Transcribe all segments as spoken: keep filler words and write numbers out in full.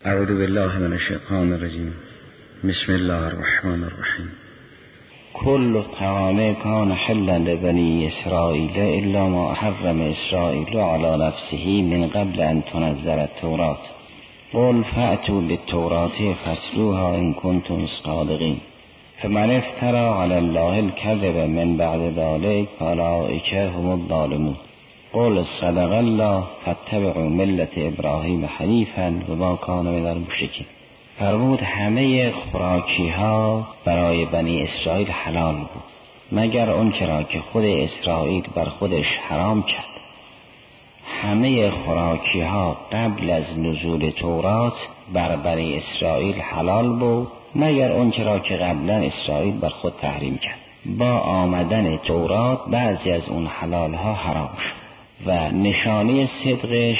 اعوذ بالله من الشیطان الرجیم. بسم الله الرحمن الرحیم. کل طعام کان حلا لبنی اسرائیل الا ما حرم اسرائیل علی نفسه من قبل ان تنزل التوراة قل فأتوا بالتوراة فاتلوها ان کنتم صادقین فمن افترى علی الله الكذب من بعد ذلك فاولئک هم الظالمون قل صدق الله فاتبعوا ملة ابراهیم حنیفا و ما کان من المشرکین. فرمود همه خوراکی ها برای بنی اسرائیل حلال بود مگر اون چرا که خود اسرائیل بر خودش حرام کرد. همه خوراکی ها قبل از نزول تورات بر بنی اسرائیل حلال بود مگر اون چرا که قبلا اسرائیل بر خود تحریم کرد. با آمدن تورات بعضی از اون حلال ها حرام شد و نشانه صدقش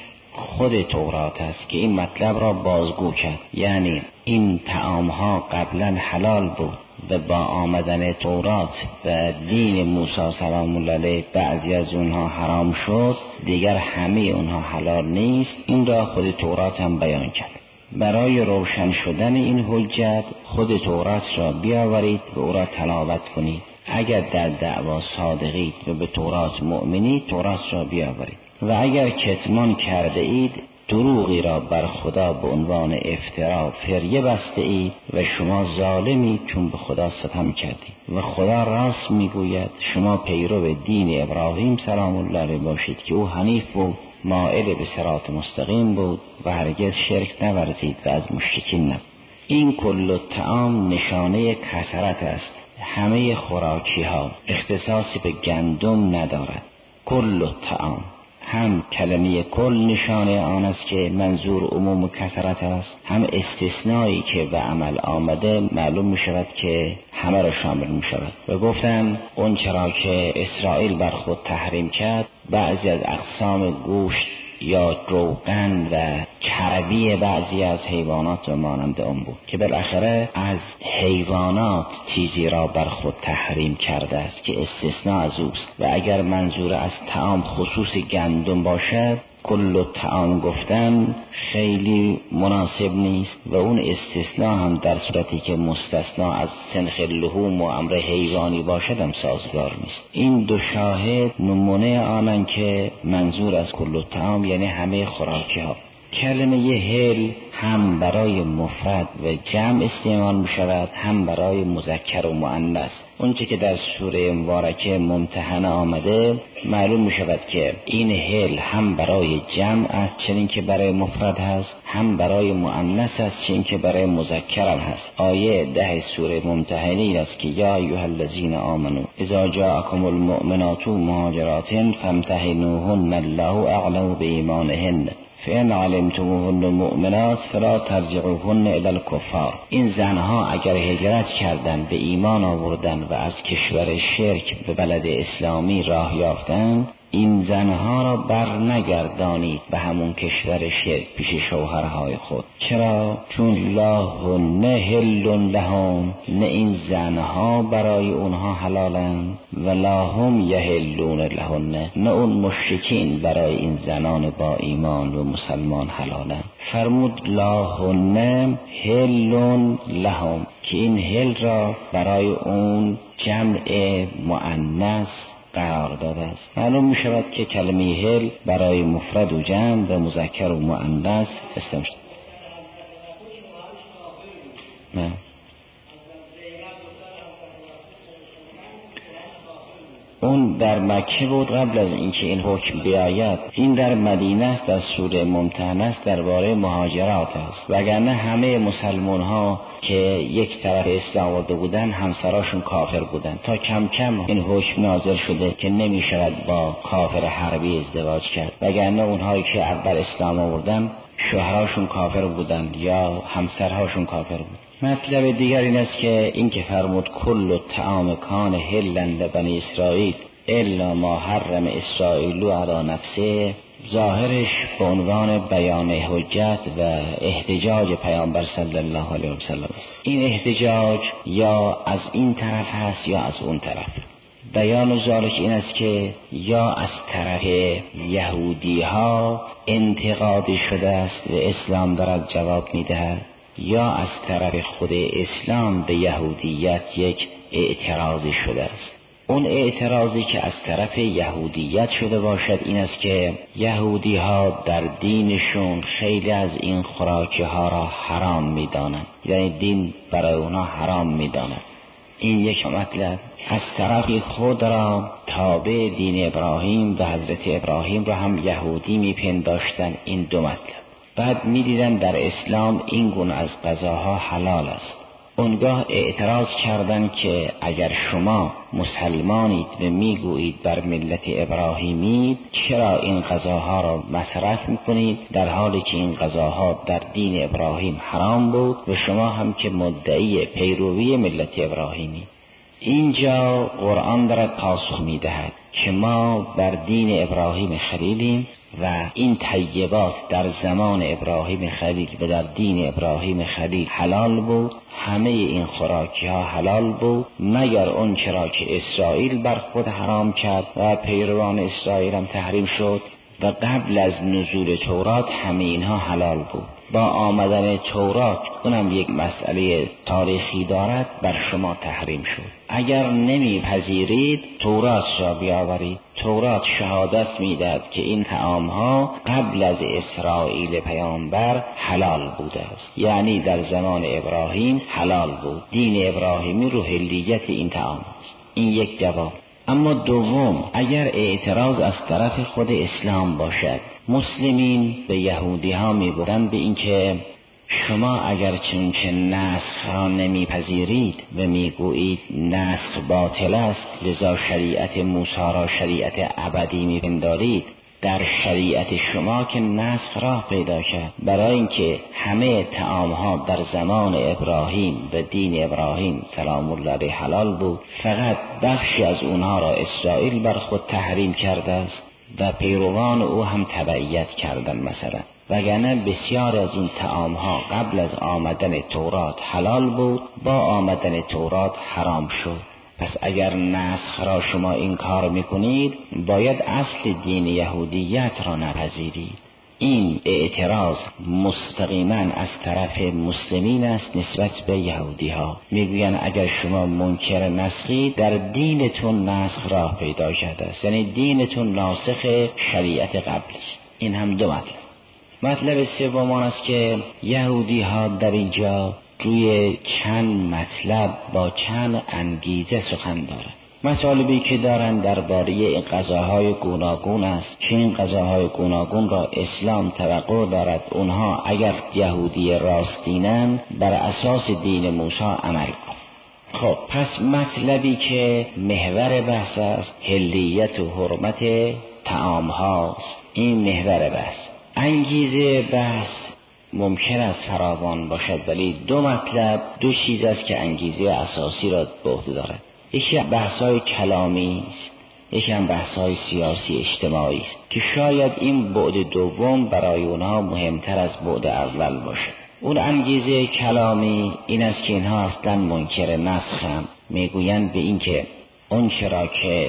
خود تورات است که این مطلب را بازگو کرد. یعنی این طعام ها قبلا حلال بود و با آمدن تورات و دین موسی سلام الله علیه بعضی از اونها حرام شد، دیگر همه اونها حلال نیست. این را خود تورات هم بیان کرد. برای روشن شدن این حجت خود تورات را بیاورید و او را تلاوت کنید. اگر در دعوا صادقید و به تورات مؤمنید تورات را بیاورید و اگر کتمان کرده اید دروغی را بر خدا به عنوان افترا فریه بسته اید و شما ظالمید چون به خدا ستم کردید و خدا راست میگوید شما پیرو دین ابراهیم سلام الله علیه باشید که او حنیف بود، مائل به صراط مستقیم بود و هرگز شرک نورزید و از مشرکین نبود. این کل الطعام نشانه کثرت است. همه خوراکی ها اختصاصی به گندم ندارد. کل الطعام هم کلمه کل نشانه آن است که منظور عموم و کثرت است، هم استثنایی که به عمل آمده معلوم می شود که همه را شامل می شود. و گفتم اون چرا که اسرائیل بر خود تحریم کرد بعضی از اقسام گوشت یا روغن و چربی بعضی از حیوانات و مانند اون بود که بالاخره از حیوانات چیزی را بر خود تحریم کرده است که استثناء از اوست. و اگر منظور از طعام خصوص گندم باشد کل طعام گفتن خیلی مناسب نیست و اون استثناء هم در صورتی که مستثنا از سنخ لحوم و امر حیوانی باشد هم سازگار نیست. این دو شاهد نمونه آنن که منظور از کل طعام یعنی همه خوراکی ها. کلمه هل هم برای مفرد و جمع استعمال می شود هم برای مذکر و مؤنث. اونچه که در سوره مبارکه ممتحنه آمده معلوم می شود که این هل هم برای جمع است چنین که برای مفرد هست، هم برای مؤنث است چنین که برای مذکر هم هست. آیه ده سوره ممتحنه این است که یا ایها الذین آمنوا اذا جاءکم المؤمنات مهاجرات فامتحنوهن الله اعلم بایمانهن فإن علمتموهن مؤمنات فلا ترجعوهن إلى الكفار. این زنها اگر هجرت کردند به ایمان آوردند و از کشور شرک به بلد اسلامی راه یافتند این زنها را بر نگردانید به همون کشور شرک پیش شوهرهای خود. چرا؟ چون لا هن حل لهم، نه این زنها برای اونها حلالند و لا هم یحلون لهن، نه اون مشرکین برای این زنان با ایمان و مسلمان حلالند. فرمود لا هن حل لهم که این حل را برای اون جمع مؤنث قرار داده است. معلوم می شود که کلمه هل برای مفرد و جمع و مذکر و مؤنث استعمال شده. نه اون در مکه بود قبل از اینکه این حکم بیاید. این در مدینه است، در سوره ممتحنه است، درباره مهاجرات است. وگرنه همه مسلمان ها که یک طرف اسلام آورده بودن همسراشون کافر بودن تا کم کم این حکم نازل شده که نمی شود با کافر حربی ازدواج کرد. وگرنه اونهایی که اول اسلام آوردن شوهراشون کافر بودن یا همسرهاشون کافر بود. مطلب دیگر این است که این که فرمود کل الطعام کان حلا لبنی اسرائیل الا ما حرم اسرائیل علی نفسه ظاهرش به عنوان بیان حجت و احتجاج پیامبر صلی الله علیه و سلم است. این احتجاج یا از این طرف هست یا از اون طرف. بیان ذالک این است که یا از طرف یهودی ها انتقادی شده است و اسلام دارد جواب میدهد، یا از طرف خود اسلام به یهودیت یک اعتراضی شده است. اون اعتراضی که از طرف یهودیت شده باشد این است که یهودی ها در دینشون خیلی از این خوراکی ها را حرام میدانند، یعنی دین برای اونا حرام میداند. این یک مطلب. از طرف خود را تابع دین ابراهیم و حضرت ابراهیم را هم یهودی میپنداشتن. این دو مطلب. بعد میدیدن در اسلام این گونه از غذاها حلال است. اونگاه اعتراض کردند که اگر شما مسلمانید و میگویید بر ملت ابراهیمی، چرا این غذاها را مصرف میکنید در حالی که این غذاها در دین ابراهیم حرام بود و شما هم که مدعی پیروی ملت ابراهیمی. اینجا قرآن دارد پاسخ میدهد که ما بر دین ابراهیم خلیلیم و این طیبات در زمان ابراهیم خلیل و در دین ابراهیم خلیل حلال بود. همه این خوراکی ها حلال بود مگر اون چرا که اسرائیل بر خود حرام کرد و پیروان اسرائیل هم تحریم شد و قبل از نزول تورات همه اینها حلال بود. با آمدن تورات، اونم یک مسئله تاریخی دارد، بر شما تحریم شد. اگر نمیپذیرید تورات را بیاورید. تورات شهادت میدهد که این طعامها قبل از اسرائیل پیامبر حلال بوده است، یعنی در زمان ابراهیم حلال بود. دین ابراهیمی رو حلیت این طعام است. این یک جواب. اما دوم، اگر اعتراض از طرف خود اسلام باشد، مسلمین به یهودی ها می گویند به این که شما اگر چونچه نسخ را نمیپذیرید و میگویید نسخ باطل است، لذا شریعت موسی را شریعت ابدی میپندارید، در شریعت شما که نسخ را پیدا کرد. برای اینکه همه طعامها در زمان ابراهیم و دین ابراهیم سلام الله علیه حلال بود، فقط بخشی از اونها را اسرائیل بر خود تحریم کرده است و پیروان او هم تبعیت کردن مثلا، وگرنه بسیار از این طعامها قبل از آمدن تورات حلال بود، با آمدن تورات حرام شد. پس اگر نسخ را شما این کار میکنید، باید اصل دین یهودیت را نپذیرید. این اعتراض مستقیما از طرف مسلمین است نسبت به یهودی ها. میگویند اگر شما منکر نسخی، در دینتون نسخ را پیدا کرده است، یعنی دینتون ناسخ شریعت قبل است. این هم دو مطلب. مطلب سوم آن است که یهودی ها در اینجا روی چند مطلب با چند انگیزه سخن دارند. مطالبی که دارند درباره غذاهای گوناگون است که این غذاهای گوناگون را اسلام توقع دارد اونها اگر یهودی راستینند بر اساس دین موسی عمل کنند. خب پس مطلبی که محور بحث است حلیت و حرمت طعام هاست. این محور بحث. انگیزه بحث ممکن است فراوان باشد، ولی دو مطلب، دو چیز است که انگیزه اساسی را به عهده دارد. یکی بحث‌های کلامی است، یکی هم بحث‌های سیاسی اجتماعی است که شاید این بعد دوم برای اونها مهمتر از بعد اول باشد. اون انگیزه کلامی این است که اینها اصلا منکر نسخند. میگویند به این که اون چرا که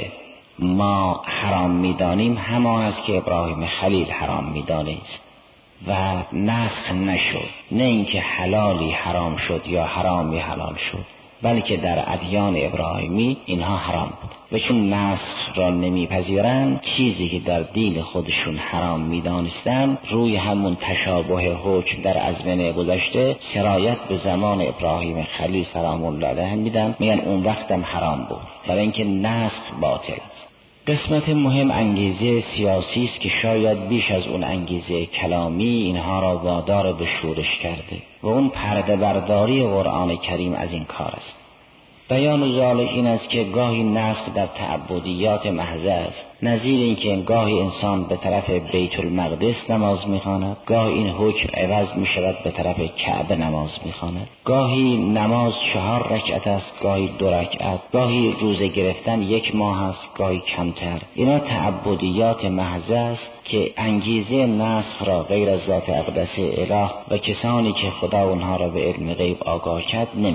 ما حرام میدانیم همان است که ابراهیم خلیل حرام میدانست و نسخ نشد. نه اینکه حلالی حرام شد یا حرامی حلال شد، بلکه در ادیان ابراهیمی اینها حرام بود و چون نسخ را نمیپذیرند، چیزی که در دین خودشون حرام میدانستند روی همون تشابه حکم در ازمنه گذشته سرایت به زمان ابراهیم خلیل سلام الله علیه میدن، میگن اون وقتم حرام بود، برای اینکه نسخ باطل است. قسمت مهم انگیزه سیاسی است که شاید بیش از اون انگیزه کلامی اینها را وادار به شورش کرده و اون پرده برداری قرآن کریم از این کار است. بیان ذالک این است که گاهی نسخ در تعبدیات محض است، نظیر این که گاهی انسان به طرف بیت المقدس نماز میخواند، گاهی این حکم عوض میشود به طرف کعبه نماز میخواند، گاهی نماز چهار رکعت است، گاهی دو رکعت، گاهی روزه گرفتن یک ماه است، گاهی کمتر. اینا تعبدیات محض است که انگیزه نسخ را غیر از ذات اقدس اله و کسانی که خدا اونها را به علم غیب آگاه کرد نمیده.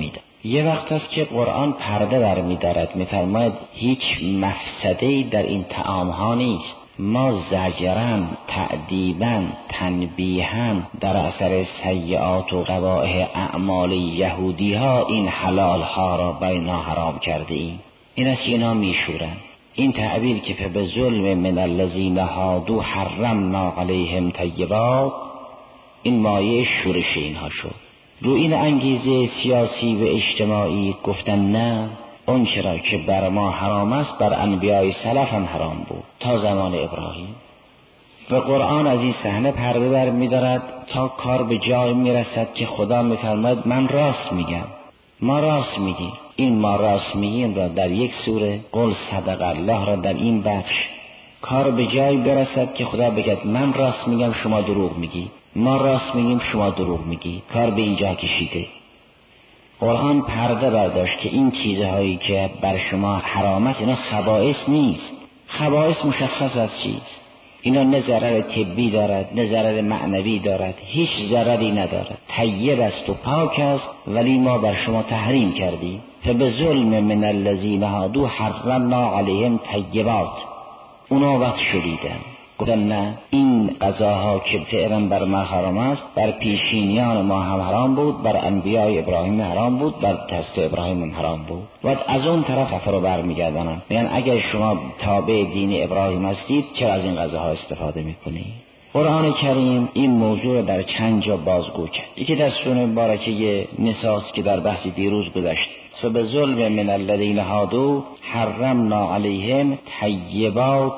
یه وقت است که قرآن پرده برمی‌دارد، می‌فرماید هیچ مفسده‌ای در این طعام‌ها نیست. ما زجراً، تأدیباً، تنبیهاً در اثر سیئات و قبائح اعمال یهودی‌ها این حلال‌ها را بر اینها حرام کرده ایم. این است که اینا میشورن. این تعبیر که به ظلم من الذین هادوا حرمنا علیهم طیبات، این مایه شورش اینها شد. رو این انگیزه سیاسی و اجتماعی گفتن نه، اون چرا که بر ما حرام است بر انبیای سلف هم حرام بود تا زمان ابراهیم. و قرآن از این صحنه پرده بر می دارد تا کار به جای می رسد که خدا می فرماید من راست میگم، ما راست میگیم. این ما راست میگیم را در یک سوره قل صدق الله را در این بخش کار به جای برسد که خدا بگه من راست میگم شما دروغ میگی، ما راست میگیم شما دروغ میگی. کار به اینجا کشیده. قرآن پرده برداشت که این چیزهایی که بر شما حرام است اینا خبائث نیست. خبائث مشخص از چیست. اینا نه ضرر طبی دارد نه ضرر معنوی دارد، هیچ ضرری ندارد، طیب است و پاک است، ولی ما بر شما تحریم کردیم. فبظلم من الذین هادوا حرمنا علیهم طیبات. اونا وقت شدیدن گفتن نه این غذاها که فعلا بر ما حرام است بر پیشینیان ما هم حرام بود، بر انبیای ابراهیم حرام بود، بر دست ابراهیم هم حرام بود. و از اون طرف حرف رو برمیگردانن میگن اگر شما تابع دین ابراهیم هستید چرا از این غذاها استفاده میکنید؟ قرآن کریم این موضوع رو در چند جا بازگو کرد. یکی در سوره مبارکه نساء که در بحث دیروز گذشت، فبظلم من الذین هادوا حرمنا علیهم طیبات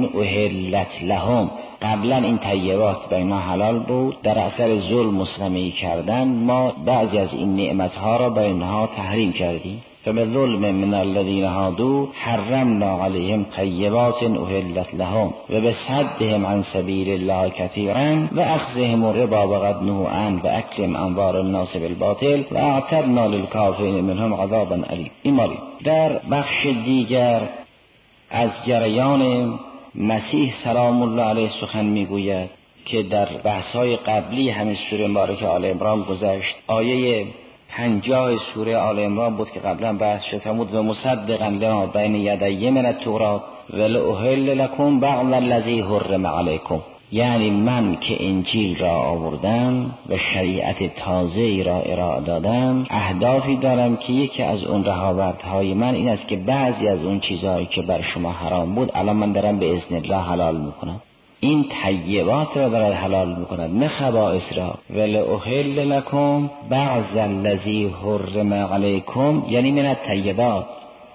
احلت لهم. قبلا این طیبات برای ما حلال بود، در اثر ظلم مصنمی کردن ما بعضی از این نعمتها را برای اینها تحریم کردیم. فبظلم من الذین هادوا حرمنا علیهم طیبات احلت لهم و بصدهم عن سبیل الله کثیرا و اخذهم الربا وقد نهوا عنه و اکلهم اموال الناس بالباطل و اعتدنا للکافرین منهم عذابا الیم. این مالی در بخش دیگر از جریان مسیح سلام الله علیه سخن میگوید که در بحث‌های قبلی همین سوره مبارکه آل عمران گذشت. آیه پنجاه سوره آل عمران بود که قبلا بحث شد، فرمود و مصدقا لما بین یدی من التوراة ولأحل لكم بعض الذی حرم علیکم. یعنی من که انجیل را آوردم و شریعت تازه را ارائه دادم، اهدافی دارم که یکی از اون رهاوردهای من این است که بعضی از اون چیزهایی که بر شما حرام بود الان من دارم به اذن الله حلال میکنم. این طیبات را دارد حلال میکند نه خبائث را. ولأحل لکم بعض الذی حرم علیکم یعنی من الطیبات.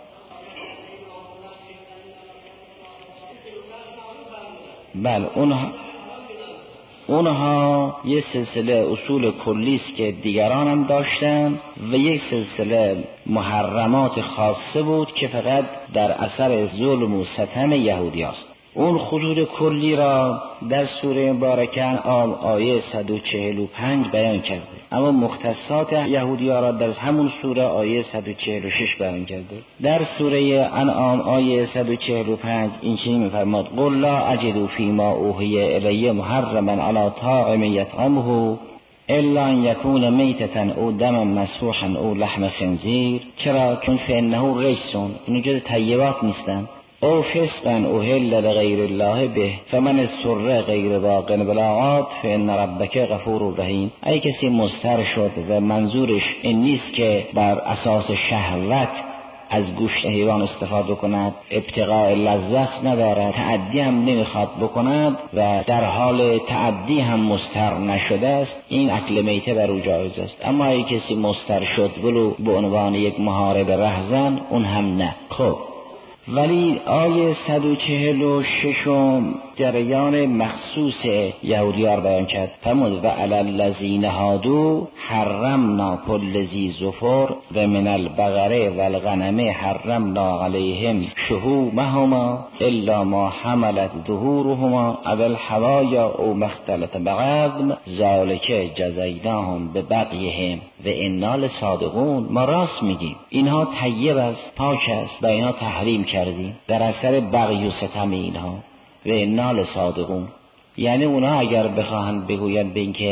بله اونها اونها یه سلسله اصول کلی است که دیگران هم داشتن و یک سلسله محرمات خاصه بود که فقط در اثر ظلم و ستم یهودی است. اون خطوط کلی را در سوره مبارکه انعام آیه صد و چهل و پنج بیان کرده، اما مختصات یهودی ها را در همون سوره آیه صد و چهل و شش بیان کرده. در سوره انعام آیه صد و چهل و پنج این چنین می‌فرماد قل لا اجد فیما اوحی الی محرما علی طاعم یطعمه الا ان یکون میتة او دما مسفوحا او لحم خنزیر. چرا؟ چون فانه رجس، این جز طیبات نیستن. او فسقا احل لغیر الله به فمن اضطر غیر باغ ولا عاد فان ربک غفور رحیم. ای کسی مضطر شد و منظورش این نیست که بر اساس شهوت از گوشت حیوان استفاده کند، ابتغاء لذت ندارد، تعدی هم نمیخواد بکند و در حال تعدی هم مضطر نشده است، این اکل میته بر او جایز است. اما ای کسی مضطر شد ولو به عنوان یک محارب رهزن اون هم نه. خب ولی آیه صد و چهل و شش جریان مخصوص یهودیان بیان کرد. فرمود و علی الذین هادوا حرمنا کل ذی ظفر و من البقره و الغنم حرمنا علیهم شحومهما الا ما حملت ظهورهما او الحوایا او ما اختلط بعظم ذلک جزیناهم ببغیهم و انا لصادقون. ما راست میگیم، اینها طیب است، پاک است، و اینا تحریم کردیم در اثر بغی و ستم اینها و انا لصادقون. یعنی اونا اگر بخواهند بگویند به اینکه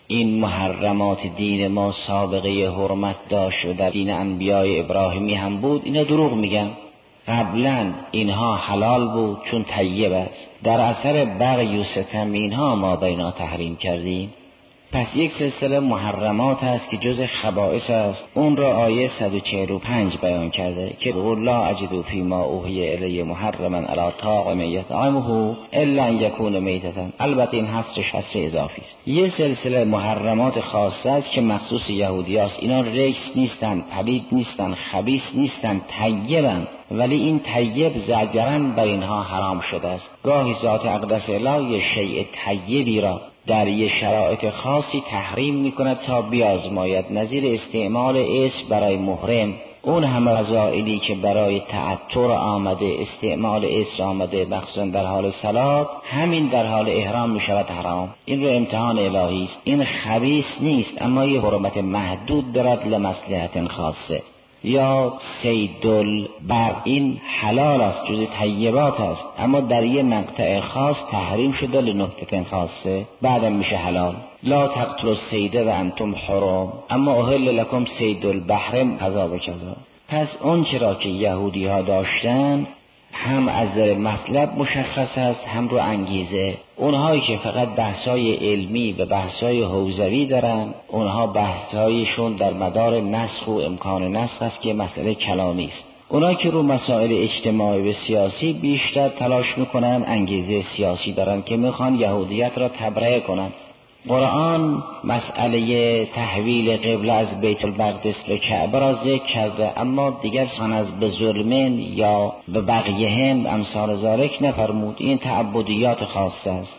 این محرمات دین ما سابقه حرمت داشت و در دین انبیای ابراهیمی هم بود، اینا دروغ میگن. قبلا اینها حلال بود چون طیب است، در اثر بغی و ستم اینها ما بینا تحریم کردیم. پس یک سلسله محرمات است که جز خبائث است. اون را آیه صد و چهل و پنج بیان کرده که قل لا اجد فیما اوحی الی محرما علی طاعم یطعمه الا ان یکون میتة. البته این حصرش حصر اضافی است. یه سلسله محرمات خاصه است که مخصوص یهودی است. اینا رجس نیستن، پلید نیستن، خبیث نیستن، طیبن، ولی این طیب زجرن بر اینها حرام شده است. گاهی ذات اقدس الله یه شیء طیبی را در یه شرایط خاصی تحریم میکند تا بیازماید، نظیر استعمال اسم برای محرم. اون همه رذائلی که برای تعطر آمده، استعمال اسم آمده، مخصوصا در حال صلات، همین در حال احرام میشود حرام. این رو امتحان الهی است. این خبیث نیست، اما یه حرمت محدود دارد لمصلحت خاصه. یا سیدل بر این حلال است، جز طیبات است، اما در یه مقطع خاص تحریم شده لنکته خاصه، بعدم میشه حلال. لا تقتلوا الصید و انتم حرم اما احل لکم صید البحر کذا و کذا. پس اون چرا که یهودی ها داشتن هم از نظر مطلب مشخص است، هم رو انگیزه. اونهایی که فقط بحثای علمی و بحثای حوزوی دارن، اونها بحثایشون در مدار نسخ و امکان نسخ است که مسئله کلامی است. اونایی که رو مسائل اجتماعی و سیاسی بیشتر تلاش میکنن، انگیزه سیاسی دارن که میخوان یهودیت را تبرئه کنن. قرآن مسئله تحویل قبله از بیت المقدس به کعبه را ذکر کرده، اما دیگر سان از به ظلمن یا به بقیهم امثال ذالک نفرمود. این تعبدیات خاصه است.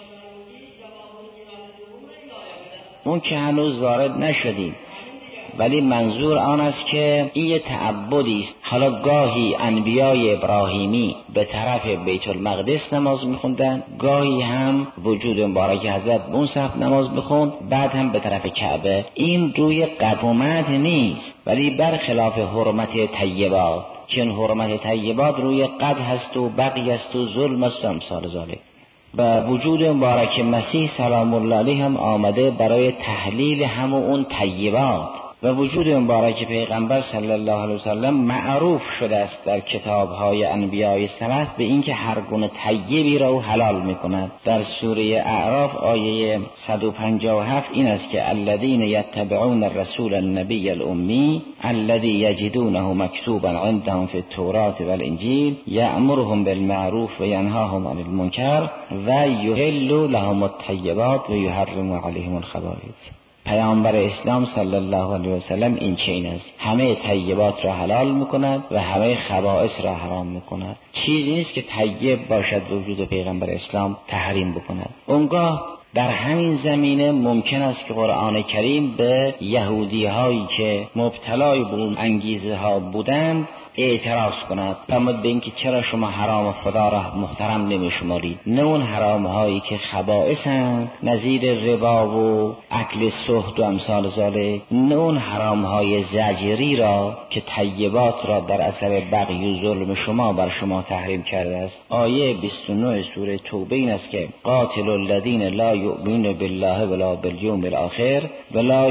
اون که هنوز وارد نشدیم، ولی منظور آن است که این یه تعبدی است. حالا گاهی انبیای ابراهیمی به طرف بیت المقدس نماز میخوندن، گاهی هم وجود مبارک حضرت موسی نماز میخوند، بعد هم به طرف کعبه. این روی قدومت نیست، ولی برخلاف حرمت طیبات، چون حرمت طیبات روی قد هست و بقی است و ظلم است و امثال ذالک. و وجود مبارک مسیح سلام الله علیه هم آمده برای تحلیل هم اون طیبات. و وجود مبارک پیغمبر صلی الله علیه وسلم معروف شده است در کتاب‌های انبیای سلف به اینکه هر گونه طیبی را حلال می‌کند. در سوره اعراف آیه صد و پنجاه و هفت این است که الذین یتبعون الرسول النبی الأمی الذی یجدونه مکتوبا عندهم فی التوراة والانجیل یأمرهم بالمعروف و ینهاهم عن المنکر و یحل لهم الطیبات و یحرم علیهم الخبائث. پیامبر اسلام صلی الله علیه و سلم این چنین است، همه طیبات را حلال میکند و همه خبائث را حرام میکند. چیزی نیست که طیب باشد وجود پیغمبر اسلام تحریم بکند. اونگاه در همین زمینه ممکن است که قرآن کریم به یهودی هایی که مبتلای به اون انگیزه ها بودند اعتراض کند، فرمود به اینکه چرا شما حرام خدا را محترم نمیشمارید؟ نه اون حرام هایی که خبائثند نظیر ربا و اکل سحت و امثال ذالک، نه اون حرام های زجری را که طیبات را در اثر بغی و ظلم شما بر شما تحریم کرده است. آیه بیست و نه سوره توبه این است که قاتل الذین لا یؤمنون بالله ولا بالیوم الاخر ولا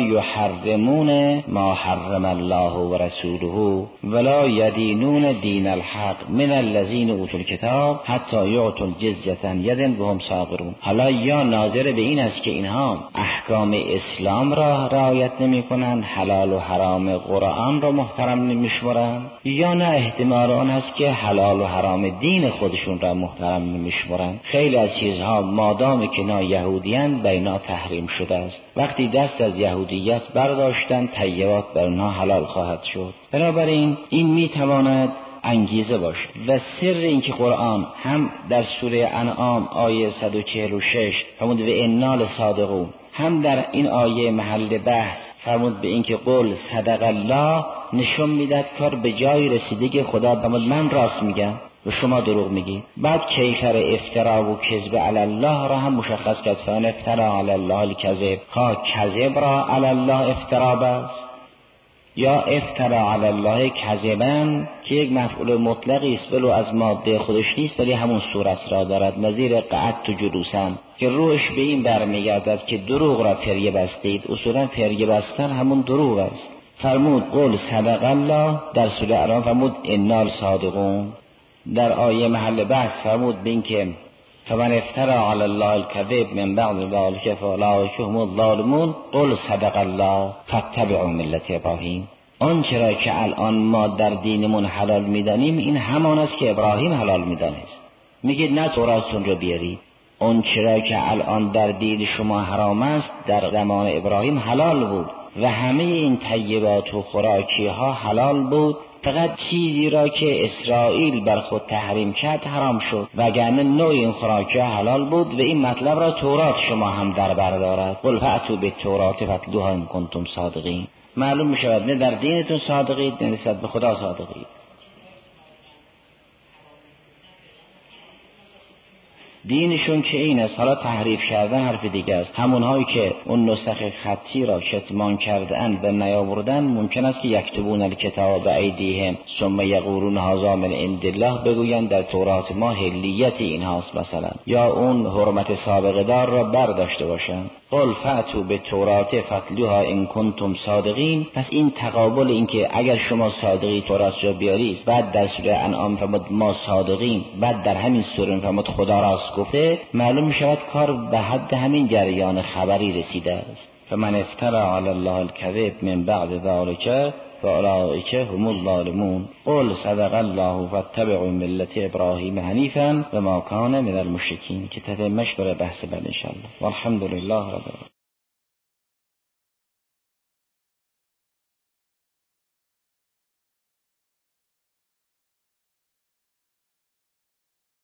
یحرمون ما حرم الله و رسوله ولا دینون دین الحق من الذین اوتوا الکتاب حتی یعطوا الجزیة عن ید وهم صاغرون. حالا یا ناظر به این است که اینها احکام اسلام را رعایت نمی کنند، حلال و حرام قرآن را محترم نمی شمارند، یا نه احتمال آن است که حلال و حرام دین خودشون را محترم نمی شمارند. خیلی از چیزها مادام که نا یهودیان بینا تحریم شده است. وقتی دست از یهودیت برداشتن طیبات بر اونها حلال خواهد شد. بنابراین این می تواند انگیزه باشد. و سر این که قرآن هم در سوره انعام آیه صد و چهل و شش فرمود و انال صادقون، هم در این آیه محل بحث فرمود به این که قل صدق الله، نشون میداد کار به جای رسیده که خدا فرمود من راست میگم و شما دروغ میگی. بعد کیفر افترا و کذب علی الله را هم مشخص کرد، فان افترا علی الله الکذب، ها کذب را علی الله افترا بس. یا افترا علی الله کذبا که یک مفعول مطلقی است ولو از ماده خودش نیست ولی همون صورت را دارد، نظیر قعدت جلوسا که روش به این برمیگردد که دروغ را پریه بستید. اصولا پریه بستن همون دروغ است. فرمود قل صدق الله در سوره اعراف، فرمود انا صادقون. در آیه محل بحث فرمود بین که فمن افترا علی الله الکذب من بعد ذلک فاولئک هم الظالمون قل صدق الله فاتبعوا ملت ابراهیم. آن چرا که الان ما در دینمون حلال میدانیم این همان است که ابراهیم حلال میدانست. میگید نه توراتتون رو بیارید. آن چرا که الان در دین شما حرام است در زمان ابراهیم حلال بود و همه این طیبات و خوراکی ها حلال بود، فقط چیزی را که اسرائیل بر خود تحریم کرد حرام شد، وگرنه نوع این خوراکی ها حلال بود. و این مطلب را تورات شما هم در بر دارد. قل فأتوا بالتوراة فاتلوها ان کنتم صادقین. معلوم می شود نه در دینتون صادقید نه نسبت به خدا صادقید. دینشون که این است. حالا تحریف کردن حرف دیگه است. همونهایی که اون نسخ خطی را کتمان کردن و نیاوردن ممکن است که یکتبون الکتاب بایدیهم ثم یقولون هذا من عند الله بگویند در تورات ما حلیت اینهاست مثلا، یا اون حرمت سابقه دار را برداشته باشند. قل فأتوا بالتوراة فاتلوها ان کنتم صادقین. پس این تقابل این که اگر شما صادقی تورات را بیارید، بعد در سوره انعام فرمود ما صادقین، بعد در همین سوره فرمود خدا راست گفته، معلوم می شود کار به حد همین جریان خبری رسیده است. فمن افترا علی الله الکذب من بعد ذلک فاولئک هم الظالمون. قل صدق الله فاتبعوا ملت ابراهیم حنیفا و ما کان من المشرکین. که تتمش بر بحث بعد ان شاء الله. والحمد لله رب العالمین.